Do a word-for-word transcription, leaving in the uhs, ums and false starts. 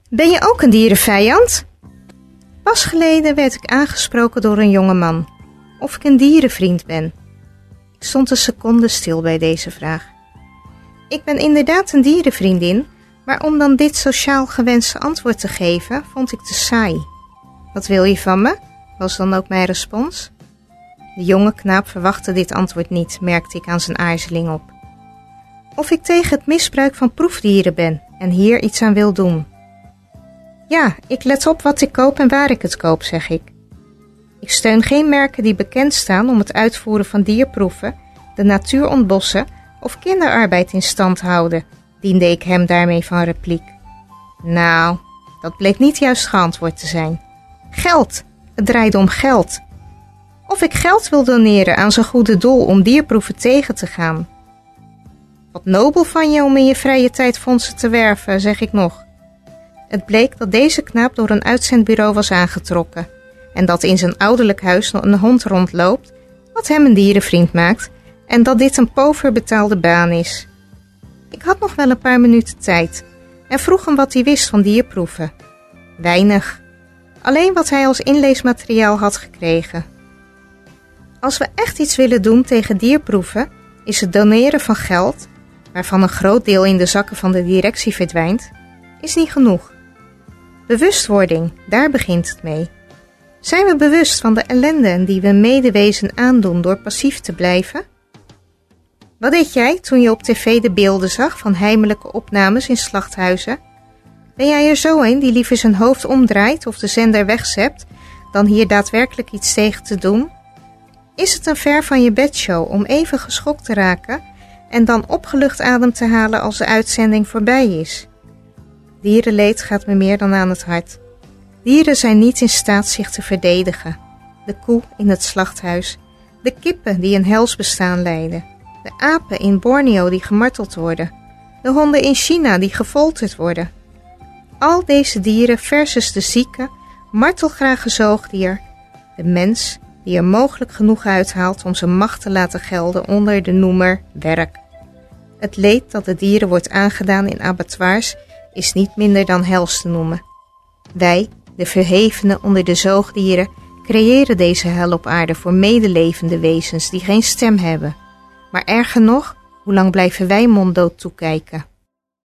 Ben je ook een dierenvijand? Pas geleden werd ik aangesproken door een jongeman. Of ik een dierenvriend ben. Ik stond een seconde stil bij deze vraag. Ik ben inderdaad een dierenvriendin, maar om dan dit sociaal gewenste antwoord te geven, vond ik te saai. Wat wil je van me? Was dan ook mijn respons. De jonge knaap verwachtte dit antwoord niet, merkte ik aan zijn aarzeling op. Of ik tegen het misbruik van proefdieren ben en hier iets aan wil doen. Ja, ik let op wat ik koop en waar ik het koop, zeg ik. Ik steun geen merken die bekend staan om het uitvoeren van dierproeven, de natuur ontbossen of kinderarbeid in stand houden, diende ik hem daarmee van repliek. Nou, dat bleek niet juist geantwoord te zijn. Geld, het draaide om geld. Of ik geld wil doneren aan zo'n goede doel om dierproeven tegen te gaan. Wat nobel van je om in je vrije tijd fondsen te werven, zeg ik nog. Het bleek dat deze knaap door een uitzendbureau was aangetrokken en dat in zijn ouderlijk huis nog een hond rondloopt, wat hem een dierenvriend maakt, en dat dit een pover betaalde baan is. Ik had nog wel een paar minuten tijd en vroeg hem wat hij wist van dierproeven. Weinig. Alleen wat hij als inleesmateriaal had gekregen. Als we echt iets willen doen tegen dierproeven, is het doneren van geld, waarvan een groot deel in de zakken van de directie verdwijnt, is niet genoeg. Bewustwording, daar begint het mee. Zijn we bewust van de ellende die we een medewezen aandoen door passief te blijven? Wat deed jij toen je op tv de beelden zag van heimelijke opnames in slachthuizen? Ben jij er zo een die liever zijn hoofd omdraait of de zender wegzept, dan hier daadwerkelijk iets tegen te doen? Is het een ver van je bedshow om even geschokt te raken en dan opgelucht adem te halen als de uitzending voorbij is? Dierenleed gaat me meer dan aan het hart. Dieren zijn niet in staat zich te verdedigen. De koe in het slachthuis, de kippen die een hels bestaan leiden, de apen in Borneo die gemarteld worden, de honden in China die gefolterd worden. Al deze dieren versus de zieke, martelgrage zoogdier, de mens die er mogelijk genoeg uithaalt om zijn macht te laten gelden onder de noemer werk. Het leed dat de dieren wordt aangedaan in abattoirs is niet minder dan hels te noemen. Wij, de verhevenen onder de zoogdieren, creëren deze hel op aarde voor medelevende wezens die geen stem hebben. Maar erger nog, hoe lang blijven wij monddood toekijken?